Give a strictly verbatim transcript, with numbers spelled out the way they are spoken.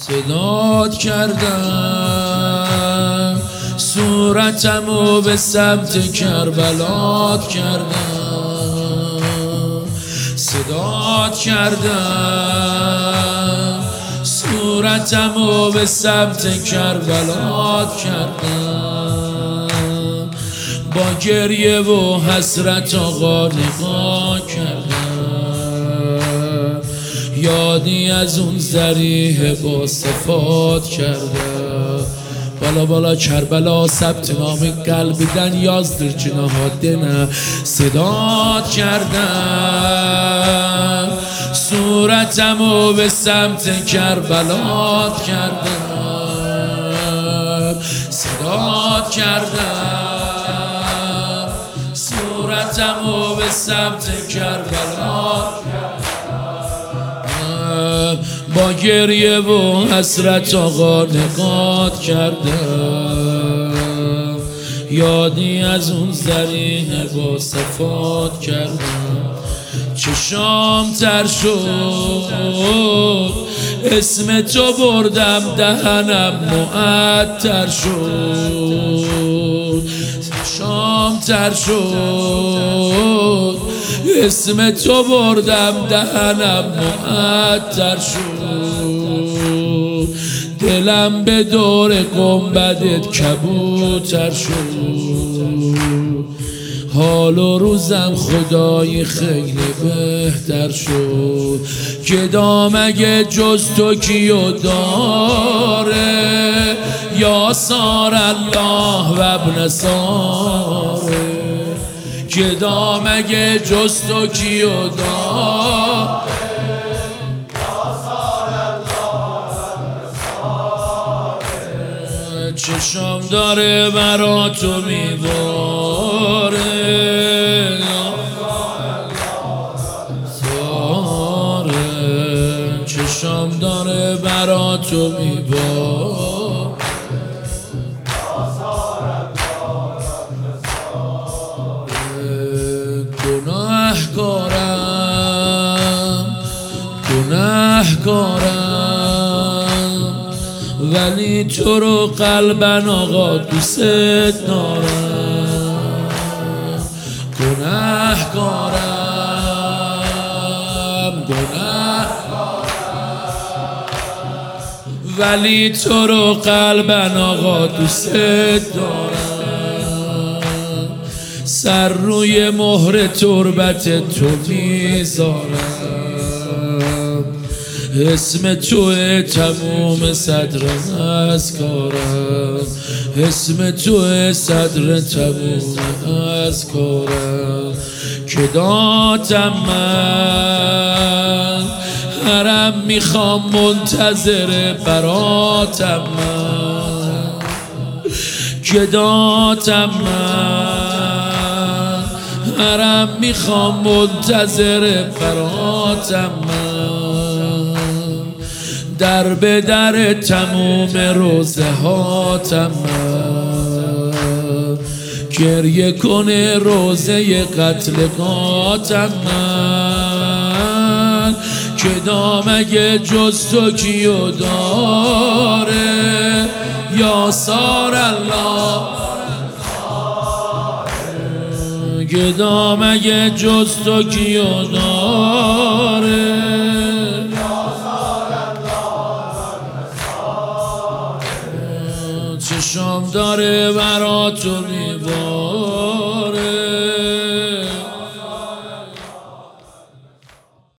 صدات کردم، صورتمو به سمت کربلات کردم. صدات کردم، صورتمو به سمت کربلات کردم. با گریه و حسرت آقا نگاه کردم، یادی از اون ذریح با صفات کردم. بالا بالا کربلا ثبت نام قلبیدن یازدر جناهادنه. صدات کردم، صورتمو به سمت کربلات کردم. صدات کردم، صورتمو به سمت کربلات کردم. با گریه و حسرت آقا نگات کردم، یادی از اون ذریح با صفات کردم. چشام تر شد، اسم تو بردم دهنم معطر شد. چشام تر شد، اسم تو بردم دهنم معطر شد. دلم به دور گنبدت کبوتر شد. حال و روزم خدای خیلی بهتر شد. گدا مگه جز تو کیو داره، یا سار الله و ابن ساره. گدا مگه جز تو کیو داره، چشم داره برا تو میباره. ساره چشم داره برا تو میباره. گناهکارم گناهکارم، ولی تو رو قلبن آقا دوست دارم. گناهکارم گناهکارم، ولی تو رو قلبن آقا دوست دارم. سر روی مهر تربت تو میذارم، اسم توه تموم صدر از کارم. اسم توه صدر تموم از کارم. که دادم من حرم میخوام منتظر براتم من. که دادم من حرم میخوام منتظر براتم من. در به در تموم روزه هاتم من. گریه کنه روزه قتلگاتم من. که دامگه جز تو کیو داره، یا سار الله. که دامگه جز تو کیو داره، چشم داره برا تو میباره.